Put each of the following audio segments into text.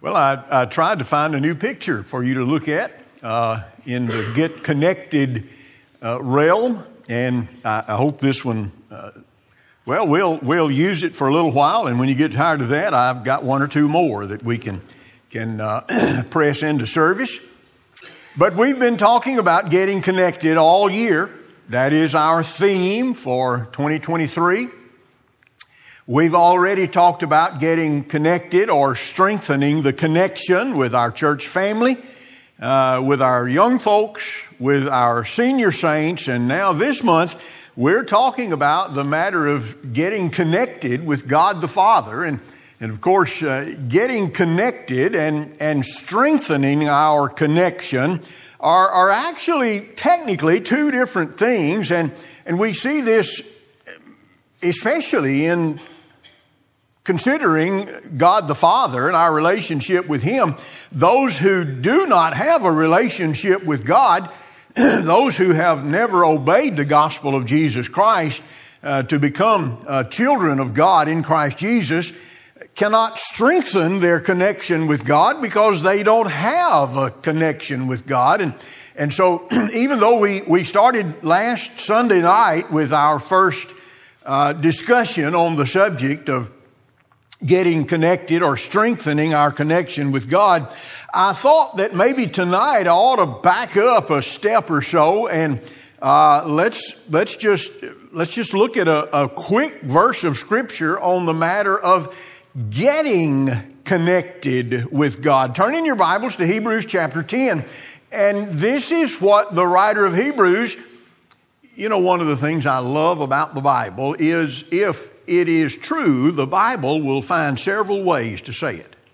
Well, I tried to find a new picture for you to look at in the Get Connected realm, and I hope this one, we'll use it for a little while, and when you get tired of that, I've got one or two more that we can press into service. But we've been talking about getting connected all year. That is our theme for 2023. We've already talked about getting connected or strengthening the connection with our church family, with our young folks, with our senior saints, and now this month we're talking about the matter of getting connected with God the Father. And of course, getting connected and strengthening our connection are actually technically two different things, and we see this especially in considering God the Father and our relationship with Him. Those who do not have a relationship with God, those who have never obeyed the gospel of Jesus Christ to become children of God in Christ Jesus, cannot strengthen their connection with God because they don't have a connection with God. And so even though we started last Sunday night with our first discussion on the subject of getting connected or strengthening our connection with God, I thought that maybe tonight I ought to back up a step or so and let's just look at a quick verse of Scripture on the matter of getting connected with God. Turn in your Bibles to Hebrews chapter 10. And this is what the writer of Hebrews, one of the things I love about the Bible is if it is true, the Bible will find several ways to say it.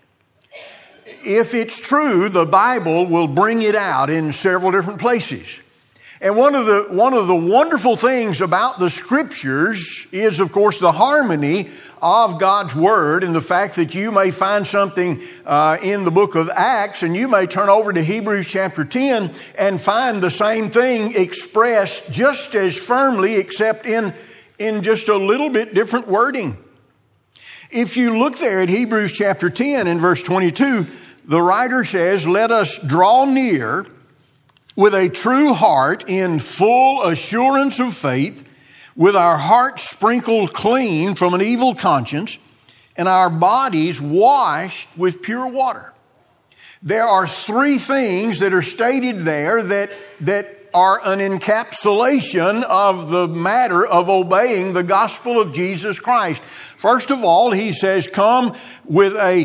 If it's true, the Bible will bring it out in several different places. And one of the wonderful things about the Scriptures is, of course, the harmony of God's Word and the fact that you may find something in the book of Acts and you may turn over to Hebrews chapter 10 and find the same thing expressed just as firmly except in just a little bit different wording. If you look there at Hebrews chapter 10 in verse 22, the writer says, "Let us draw near with a true heart in full assurance of faith, with our hearts sprinkled clean from an evil conscience and our bodies washed with pure water." There are three things that are stated there that are an encapsulation of the matter of obeying the gospel of Jesus Christ. First of all, he says, come with a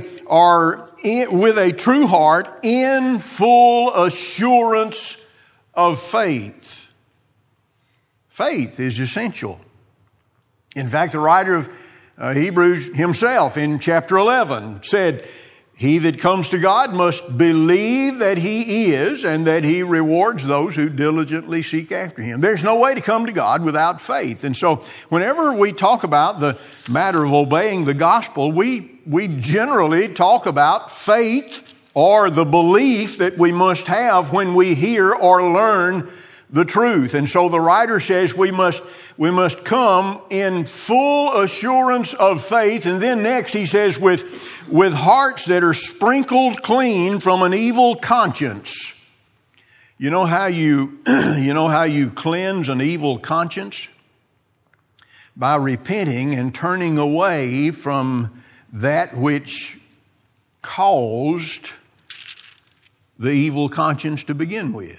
true heart in full assurance of faith. Faith is essential. In fact, the writer of Hebrews himself in chapter 11 said, "He that comes to God must believe that He is and that He rewards those who diligently seek after Him." There's no way to come to God without faith. And so whenever we talk about the matter of obeying the gospel, we generally talk about faith or the belief that we must have when we hear or learn the truth. And so the writer says we must come in full assurance of faith. And then next he says with hearts that are sprinkled clean from an evil conscience. You know how you cleanse an evil conscience? By repenting and turning away from that which caused the evil conscience to begin with.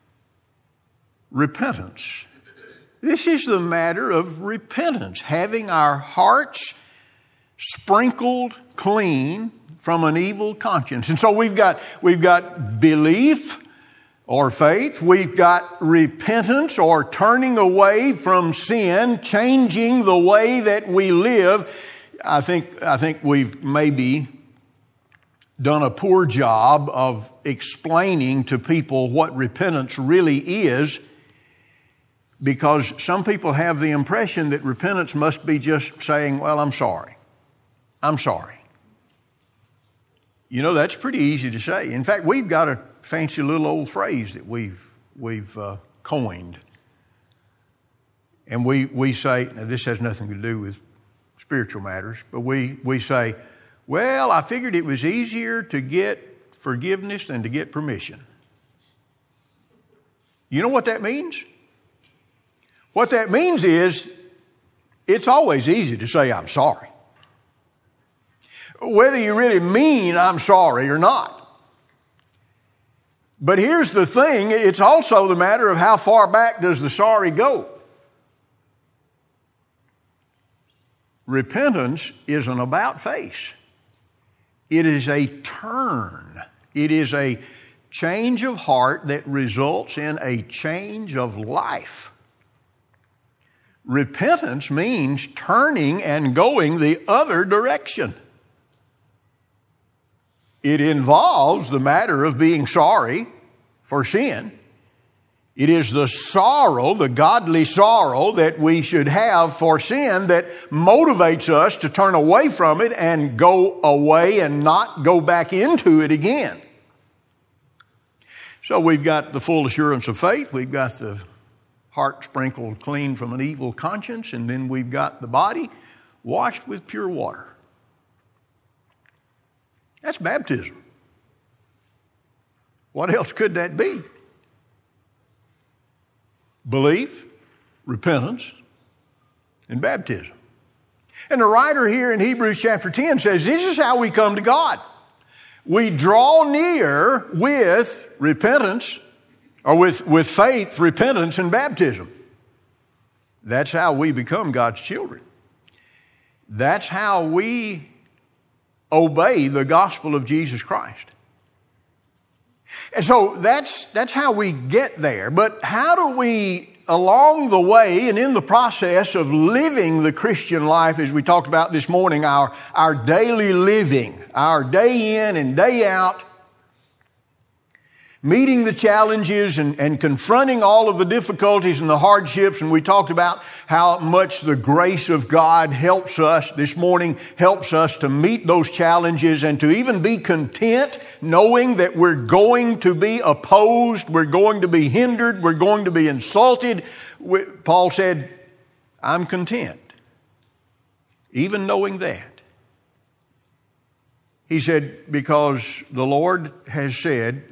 Repentance. This is the matter of repentance, having our hearts sprinkled clean from an evil conscience. And so we've got belief or faith, we've got repentance or turning away from sin, changing the way that we live. I think we've maybe done a poor job of explaining to people what repentance really is, because some people have the impression that repentance must be just saying, well, I'm sorry. I'm sorry. That's pretty easy to say. In fact, we've got a fancy little old phrase that we've coined. And we say, now this has nothing to do with spiritual matters, but we say, Well, I figured it was easier to get forgiveness than to get permission. You know what that means? What that means is it's always easy to say, I'm sorry. Whether you really mean I'm sorry or not. But here's the thing, it's also the matter of how far back does the sorry go. Repentance is an about face. It is a turn. It is a change of heart that results in a change of life. Repentance means turning and going the other direction. It involves the matter of being sorry for sin. It is the sorrow, the godly sorrow that we should have for sin that motivates us to turn away from it and go away and not go back into it again. So we've got the full assurance of faith. We've got the heart sprinkled clean from an evil conscience. And then we've got the body washed with pure water. That's baptism. What else could that be? Belief, repentance, and baptism. And the writer here in Hebrews chapter 10 says this is how we come to God. We draw near with repentance, or with faith, repentance, and baptism. That's how we become God's children. That's how we obey the gospel of Jesus Christ. And so that's how we get there. But how do we, along the way and in the process of living the Christian life, as we talked about this morning, our daily living, our day in and day out, meeting the challenges and confronting all of the difficulties and the hardships. And we talked about how much the grace of God helps us this morning, helps us to meet those challenges and to even be content knowing that we're going to be opposed, we're going to be hindered, we're going to be insulted. Paul said, I'm content, even knowing that. He said, because the Lord has said,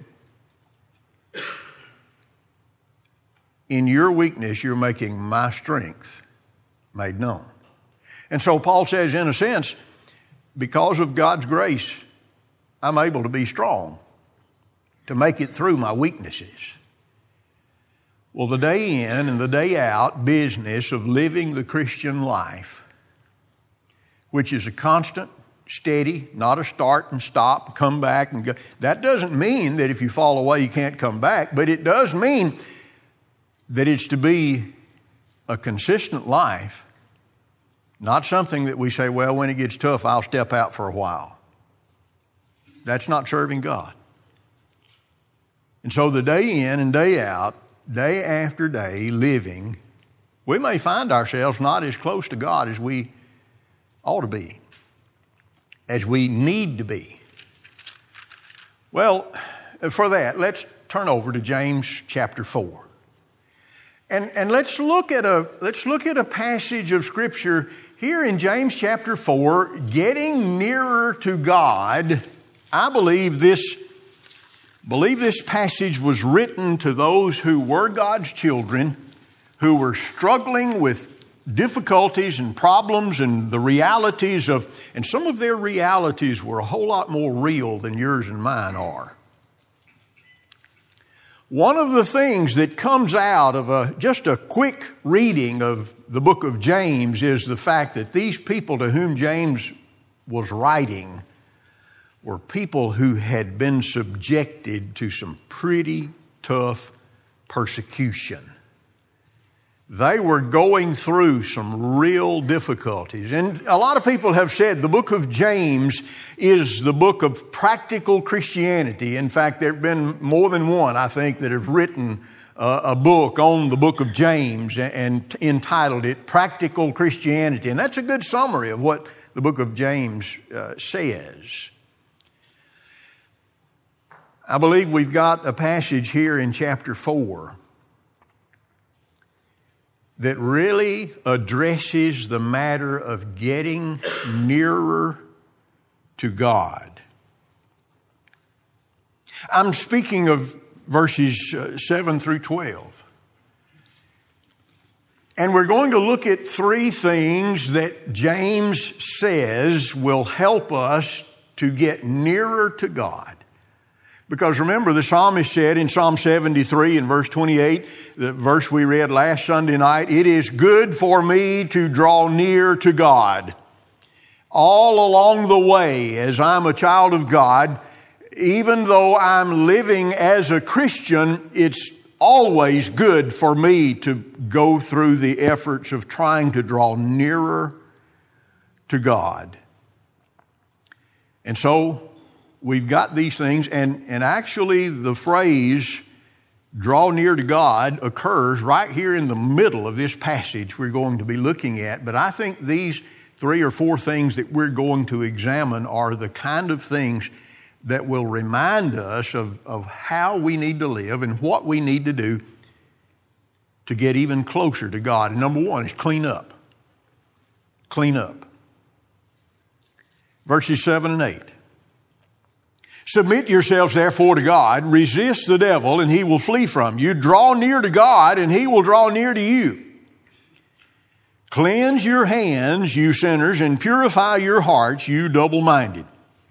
in your weakness, you're making my strength made known. And so Paul says, in a sense, because of God's grace, I'm able to be strong, to make it through my weaknesses. Well, the day in and the day out business of living the Christian life, which is a constant, steady, not a start and stop, come back and go. That doesn't mean that if you fall away you can't come back, but it does mean that it's to be a consistent life, not something that we say, well, when it gets tough, I'll step out for a while. That's not serving God. And so the day in and day out, day after day, living, we may find ourselves not as close to God as we ought to be, as we need to be. Well, for that, let's turn over to James chapter 4. And let's look at a passage of Scripture here in James chapter 4, getting nearer to God. I believe this passage was written to those who were God's children, who were struggling with difficulties and problems and the realities and some of their realities were a whole lot more real than yours and mine are. One of the things that comes out of just a quick reading of the book of James is the fact that these people to whom James was writing were people who had been subjected to some pretty tough persecution. They were going through some real difficulties. And a lot of people have said the book of James is the book of practical Christianity. In fact, there have been more than one, I think, that have written a book on the book of James and entitled it Practical Christianity. And that's a good summary of what the book of James says. I believe we've got a passage here in chapter 4 that really addresses the matter of getting nearer to God. I'm speaking of verses 7 through 12. And we're going to look at three things that James says will help us to get nearer to God. Because remember, the psalmist said in Psalm 73 and verse 28, the verse we read last Sunday night, "It is good for me to draw near to God." All along the way, as I'm a child of God, even though I'm living as a Christian, it's always good for me to go through the efforts of trying to draw nearer to God. And so, we've got these things, and actually the phrase, draw near to God, occurs right here in the middle of this passage we're going to be looking at. But I think these 3 or 4 things that we're going to examine are the kind of things that will remind us of how we need to live and what we need to do to get even closer to God. And number 1 is clean up. Clean up. Verses 7 and 8. "Submit yourselves therefore to God, resist the devil, and he will flee from you. Draw near to God, and he will draw near to you. Cleanse your hands, you sinners, and purify your hearts, you double-minded."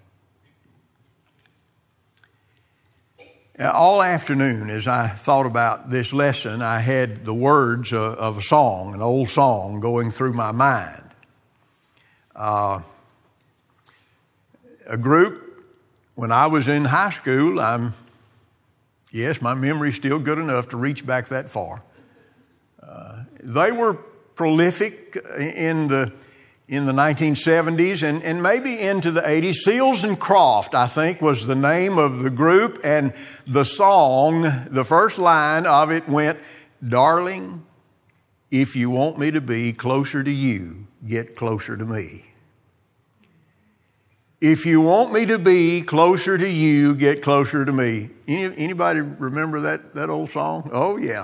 Now, all afternoon, as I thought about this lesson, I had the words of a song, an old song, going through my mind. A group, when I was in high school, yes, my memory's still good enough to reach back that far. They were prolific in the 1970s and maybe into the 80s. Seals and Croft, I think, was the name of the group, and the song, the first line of it went, "Darling, if you want me to be closer to you, get closer to me. If you want me to be closer to you, get closer to me." Anybody remember that old song? Oh, yeah.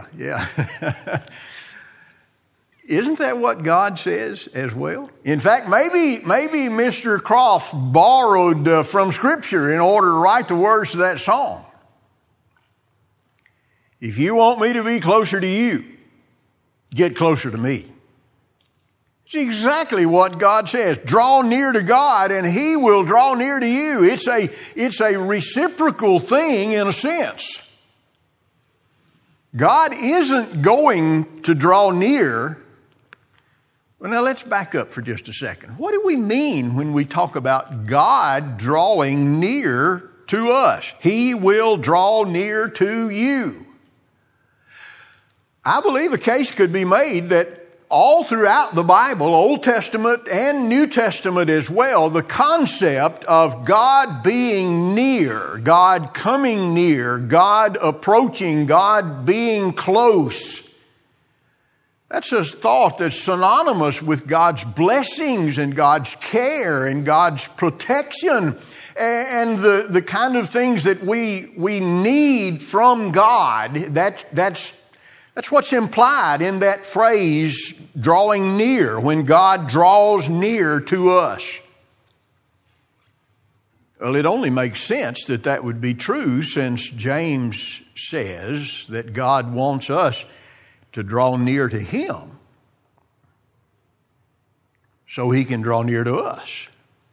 Isn't that what God says as well? In fact, maybe Mr. Croft borrowed from Scripture in order to write the words to that song. If you want me to be closer to you, get closer to me. It's exactly what God says. Draw near to God and He will draw near to you. It's a reciprocal thing in a sense. God isn't going to draw near. Well, now let's back up for just a second. What do we mean when we talk about God drawing near to us? He will draw near to you. I believe a case could be made that all throughout the Bible, Old Testament and New Testament as well, the concept of God being near, God coming near, God approaching, God being close, that's a thought that's synonymous with God's blessings and God's care and God's protection and the kind of things that we need from God. That's what's implied in that phrase, drawing near, when God draws near to us. Well, it only makes sense that would be true, since James says that God wants us to draw near to Him so He can draw near to us.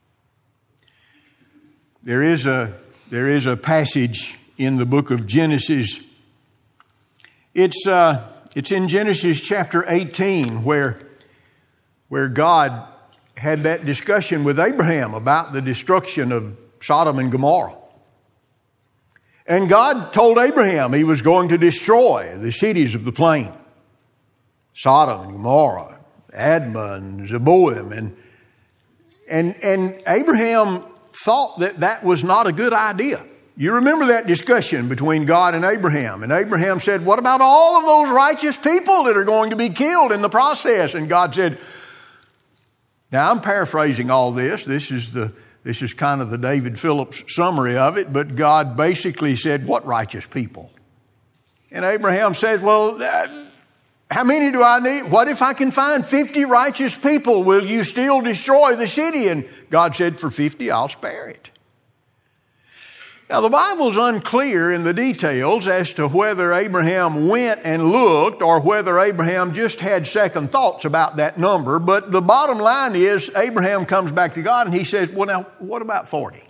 There is a passage in the book of Genesis. It's in Genesis chapter 18 where God had that discussion with Abraham about the destruction of Sodom and Gomorrah. And God told Abraham He was going to destroy the cities of the plain, Sodom and Gomorrah, Admah and Zeboim. And Abraham thought that was not a good idea. You remember that discussion between God and Abraham. And Abraham said, what about all of those righteous people that are going to be killed in the process? And God said, now I'm paraphrasing all this. This is kind of the David Phillips summary of it. But God basically said, what righteous people? And Abraham says, well, How many do I need? What if I can find 50 righteous people? Will you still destroy the city? And God said, for 50, I'll spare it. Now, the Bible's unclear in the details as to whether Abraham went and looked or whether Abraham just had second thoughts about that number. But the bottom line is Abraham comes back to God and he says, well, now, what about 40?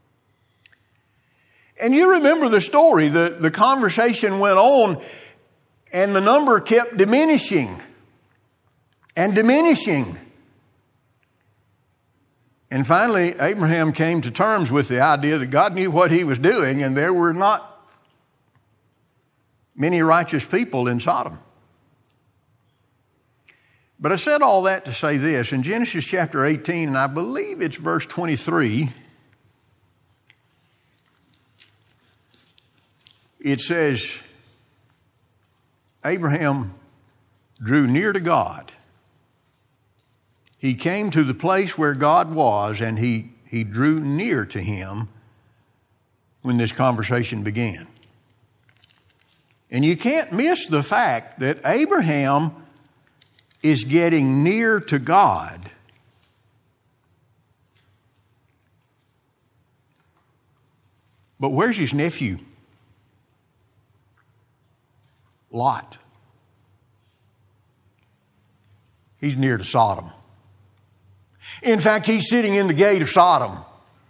And you remember the story. The conversation went on and the number kept diminishing and diminishing. And finally, Abraham came to terms with the idea that God knew what he was doing and there were not many righteous people in Sodom. But I said all that to say this. In Genesis chapter 18, and I believe it's verse 23, it says, Abraham drew near to God. He came to the place where God was, and he drew near to him when this conversation began. And you can't miss the fact that Abraham is getting near to God. But where's his nephew? Lot. He's near to Sodom. In fact, he's sitting in the gate of Sodom.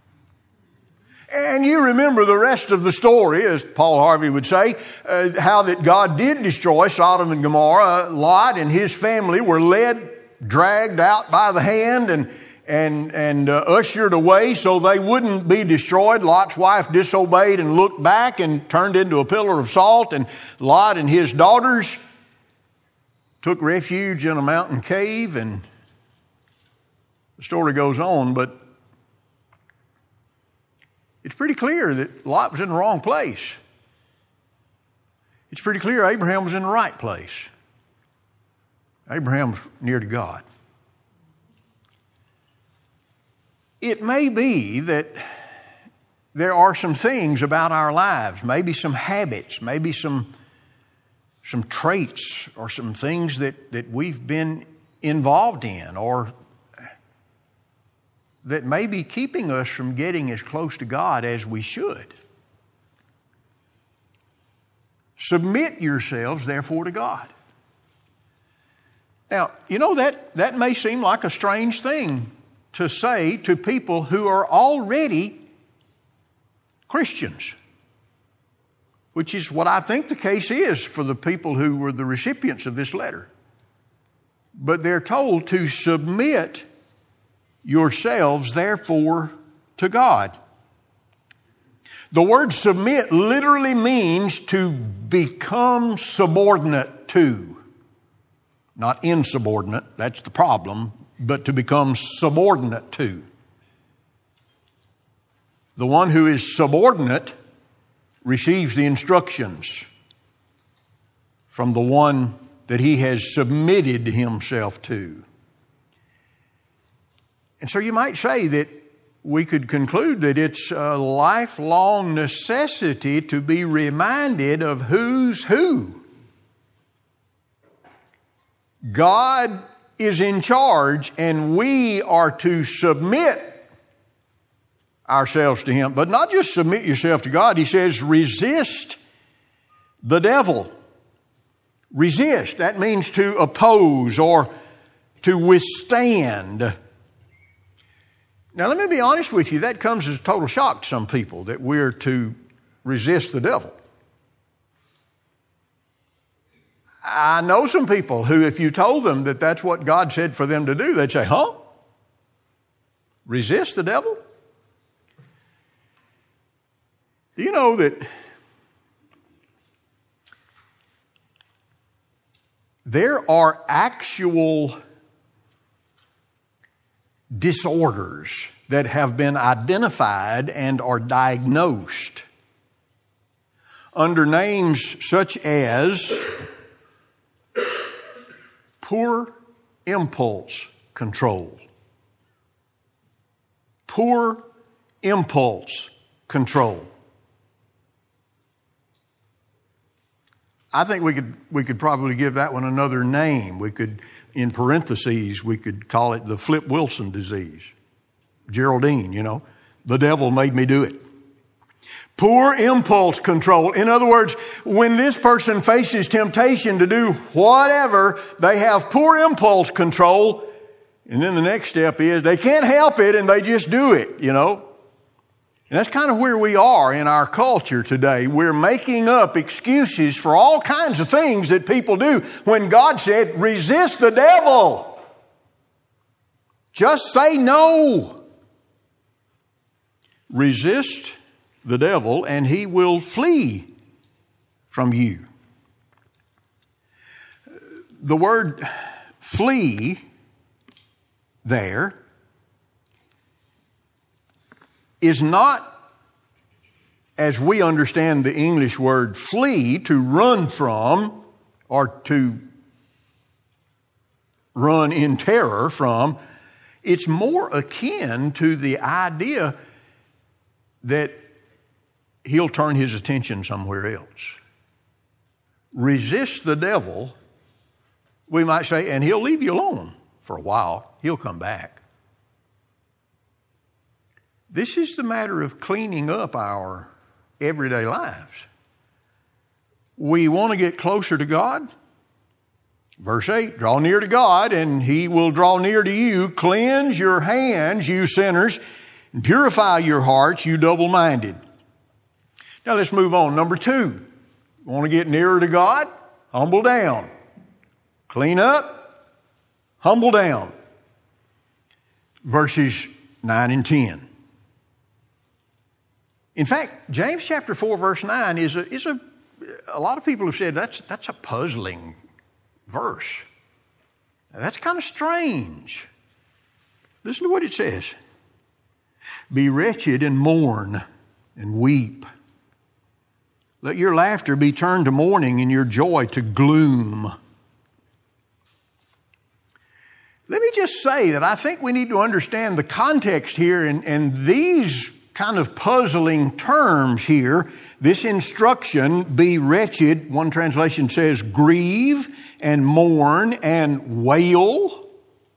And you remember the rest of the story, as Paul Harvey would say, how that God did destroy Sodom and Gomorrah. Lot and his family were dragged out by the hand and ushered away so they wouldn't be destroyed. Lot's wife disobeyed and looked back and turned into a pillar of salt. And Lot and his daughters took refuge in a mountain cave, and the story goes on, but it's pretty clear that Lot was in the wrong place. It's pretty clear Abraham was in the right place. Abraham's near to God. It may be that there are some things about our lives, maybe some habits, maybe some traits or some things that we've been involved in or that may be keeping us from getting as close to God as we should. Submit yourselves, therefore, to God. Now, you know, that may seem like a strange thing to say to people who are already Christians, which is what I think the case is for the people who were the recipients of this letter. But they're told to submit yourselves, therefore, to God. The word submit literally means to become subordinate to. Not insubordinate, that's the problem, but to become subordinate to. The one who is subordinate receives the instructions from the one that he has submitted himself to. And so you might say that we could conclude that it's a lifelong necessity to be reminded of who's who. God is in charge, and we are to submit ourselves to Him. But not just submit yourself to God. He says, resist the devil. Resist. That means to oppose or to withstand. Now, let me be honest with you. That comes as a total shock to some people, that we're to resist the devil. I know some people who, if you told them that that's what God said for them to do, they'd say, huh? Resist the devil? Do you know that there are actual disorders that have been identified and are diagnosed under names such as poor impulse control. Poor impulse control. I think we could probably give that one another name. We could, in parentheses, we could call it the Flip Wilson disease. Geraldine, the devil made me do it. Poor impulse control. In other words, when this person faces temptation to do whatever, they have poor impulse control. And then the next step is they can't help it and they just do it, And that's kind of where we are in our culture today. We're making up excuses for all kinds of things that people do when God said, resist the devil. Just say no. Resist the devil and he will flee from you. The word flee there is not, as we understand the English word flee, to run from or to run in terror from. It's more akin to the idea that he'll turn his attention somewhere else. Resist the devil, we might say, and he'll leave you alone for a while. He'll come back. This is the matter of cleaning up our everyday lives. We want to get closer to God. Verse 8, draw near to God and he will draw near to you. Cleanse your hands, you sinners, and purify your hearts, you double-minded. Now let's move on. Number 2, want to get nearer to God? Humble down. Clean up, humble down. Verses 9 and 10. In fact, James chapter 4, verse 9 is a lot of people have said that's a puzzling verse. Now, that's kind of strange. Listen to what it says. Be wretched and mourn and weep. Let your laughter be turned to mourning and your joy to gloom. Let me just say that I think we need to understand the context here and these kind of puzzling terms here. This instruction, be wretched, one translation says grieve and mourn and wail.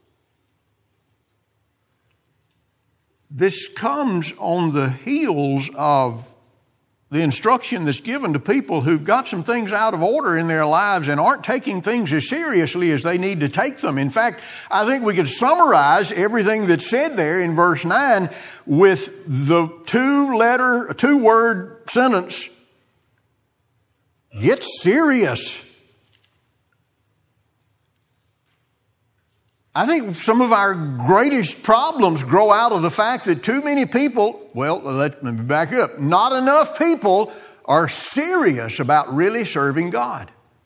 This comes on the heels of the instruction that's given to people who've got some things out of order in their lives and aren't taking things as seriously as they need to take them. In fact, I think we could summarize everything that's said there in verse 9 with the two-word sentence, get serious. I think some of our greatest problems grow out of the fact that too many people, let me back up, not enough people are serious about really serving God.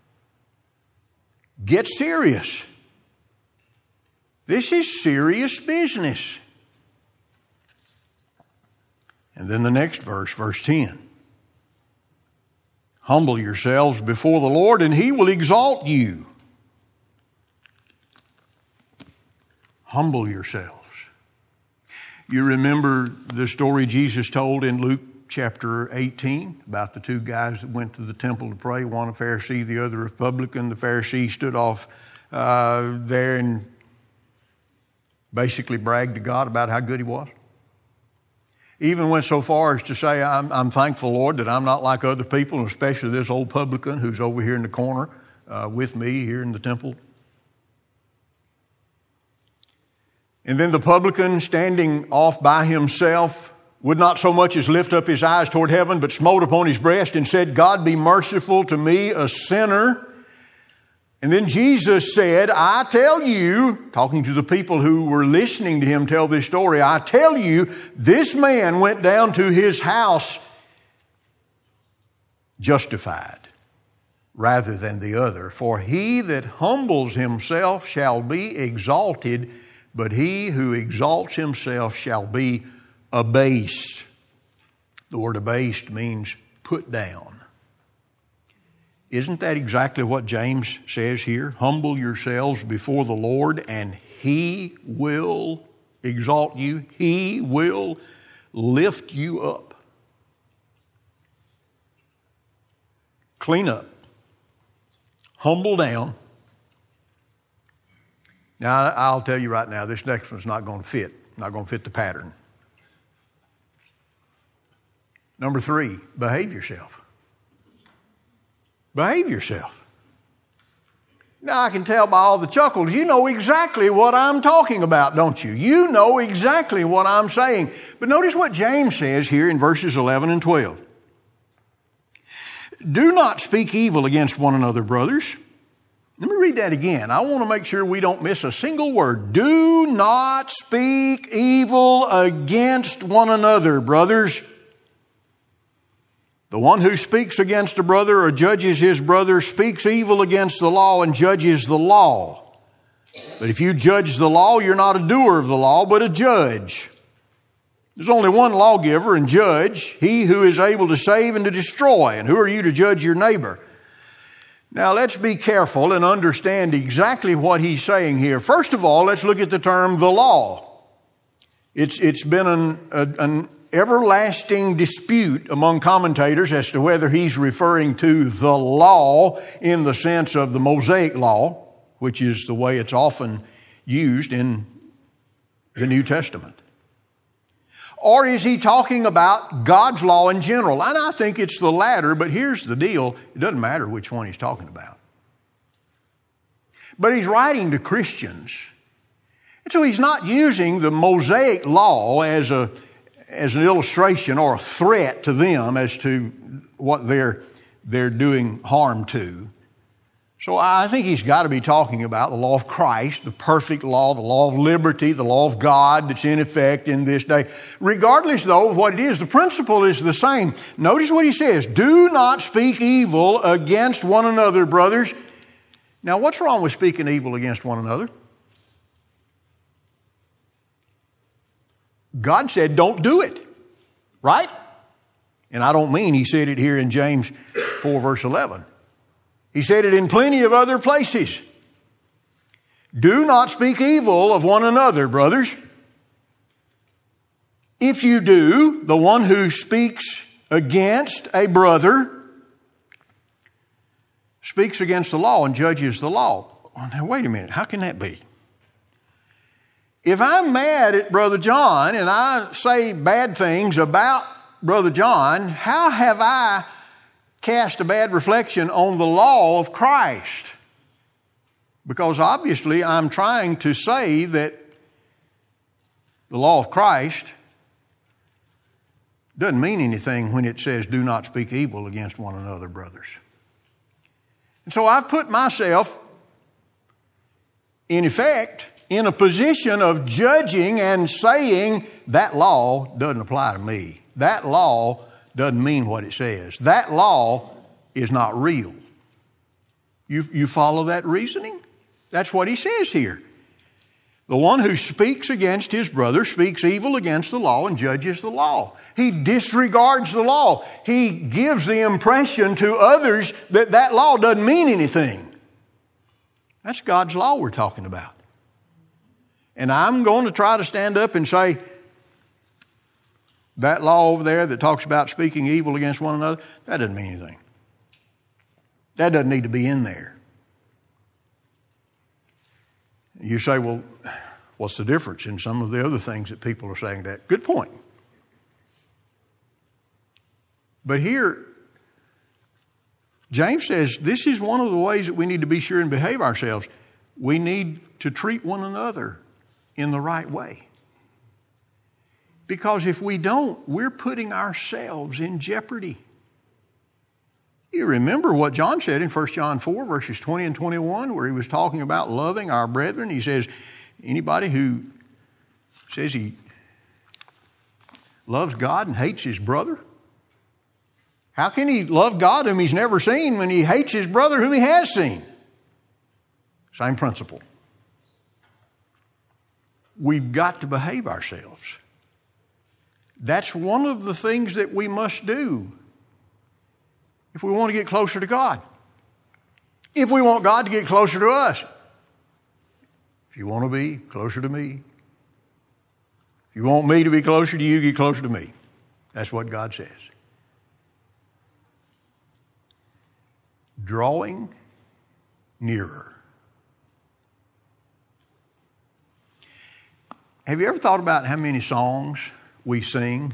Get serious. This is serious business. And then the next verse, verse 10. Humble yourselves before the Lord and He will exalt you. Humble yourselves. You remember the story Jesus told in Luke chapter 18 about the two guys that went to the temple to pray, one a Pharisee, the other a publican. The Pharisee stood off there and basically bragged to God about how good he was. Even went so far as to say, I'm thankful, Lord, that I'm not like other people, and especially this old publican who's over here in the corner with me here in the temple. And then the publican, standing off by himself, would not so much as lift up his eyes toward heaven, but smote upon his breast and said, God be merciful to me, a sinner. And then Jesus said, I tell you, talking to the people who were listening to him tell this story, I tell you, this man went down to his house justified rather than the other. For he that humbles himself shall be exalted, but he who exalts himself shall be abased. The word abased means put down. Isn't that exactly what James says here? Humble yourselves before the Lord and He will exalt you. He will lift you up. Clean up. humble down. Now, I'll tell you right now, this next one's not going to fit. Not going to fit the pattern. Number 3, behave yourself. Behave yourself. Now, I can tell by all the chuckles, you know exactly what I'm talking about, don't you? You know exactly what I'm saying. But notice what James says here in verses 11 and 12. Do not speak evil against one another, brothers. Let me read that again. I want to make sure we don't miss a single word. Do not speak evil against one another, brothers. The one who speaks against a brother or judges his brother speaks evil against the law and judges the law. But if you judge the law, you're not a doer of the law, but a judge. There's only one lawgiver and judge, he who is able to save and to destroy. And who are you to judge your neighbor? Now, let's be careful and understand exactly what he's saying here. First of all, let's look at the term the law. It's been an everlasting dispute among commentators as to whether he's referring to the law in the sense of the Mosaic law, which is the way it's often used in the New Testament. Or is he talking about God's law in general? And I think it's the latter, but here's the deal. It doesn't matter which one he's talking about. But he's writing to Christians. And so he's not using the Mosaic law as an illustration or a threat to them as to what they're doing harm to. So I think he's got to be talking about the law of Christ, the perfect law, the law of liberty, the law of God that's in effect in this day. Regardless, though, of what it is, the principle is the same. Notice what he says. Do not speak evil against one another, brothers. Now, what's wrong with speaking evil against one another? God said don't do it, right? And I don't mean he said it here in James 4, verse 11. He said it in plenty of other places. Do not speak evil of one another, brothers. If you do, the one who speaks against a brother speaks against the law and judges the law. Oh, now, wait a minute. How can that be? If I'm mad at Brother John and I say bad things about Brother John, how have I cast a bad reflection on the law of Christ? Because obviously I'm trying to say that the law of Christ doesn't mean anything when it says do not speak evil against one another, brothers. And so I've put myself, in effect, in a position of judging and saying that law doesn't apply to me. That law doesn't mean what it says. That law is not real. You follow that reasoning? That's what he says here. The one who speaks against his brother speaks evil against the law and judges the law. He disregards the law. He gives the impression to others that that law doesn't mean anything. That's God's law we're talking about. And I'm going to try to stand up and say, that law over there that talks about speaking evil against one another, that doesn't mean anything. That doesn't need to be in there. You say, well, what's the difference in some of the other things that people are saying that? Good point. But here, James says this is one of the ways that we need to be sure and behave ourselves. We need to treat one another in the right way. Because if we don't, we're putting ourselves in jeopardy. You remember what John said in 1 John 4, verses 20 and 21, where he was talking about loving our brethren. He says, anybody who says he loves God and hates his brother, how can he love God whom he's never seen when he hates his brother whom he has seen? Same principle. We've got to behave ourselves. That's one of the things that we must do if we want to get closer to God. If we want God to get closer to us. If you want to be closer to me. If you want me to be closer to you, get closer to me. That's what God says. Drawing nearer. Have you ever thought about how many songs we sing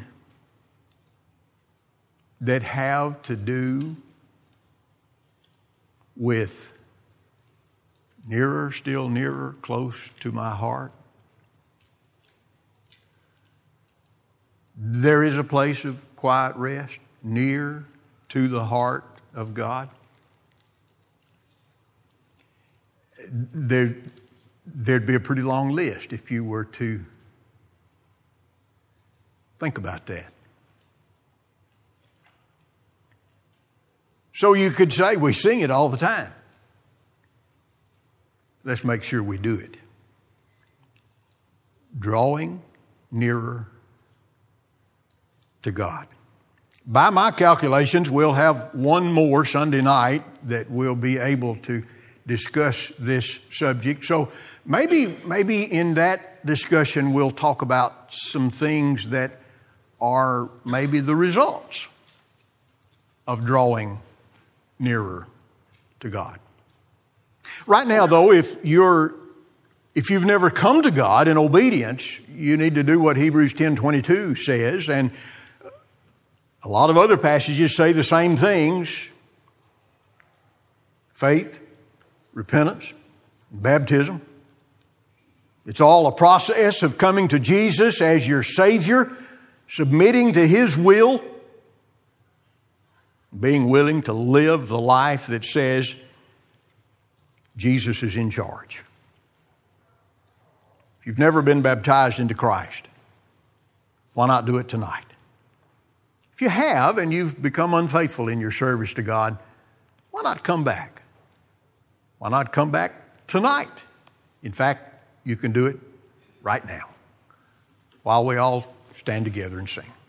that have to do with nearer, still nearer, close to my heart? There is a place of quiet rest near to the heart of God. There'd be a pretty long list if you were to think about that. So you could say we sing it all the time. Let's make sure we do it. Drawing nearer to God. By my calculations, we'll have one more Sunday night that we'll be able to discuss this subject. So maybe in that discussion we'll talk about some things that are maybe the results of drawing nearer to God. Right now, though, if you've never come to God in obedience, you need to do what Hebrews 10:22 says, and a lot of other passages say the same things. Faith, repentance, baptism. It's all a process of coming to Jesus as your Savior, submitting to His will, being willing to live the life that says Jesus is in charge. If you've never been baptized into Christ, why not do it tonight? If you have and you've become unfaithful in your service to God, why not come back? Why not come back tonight? In fact, you can do it right now while we all stand together and sing.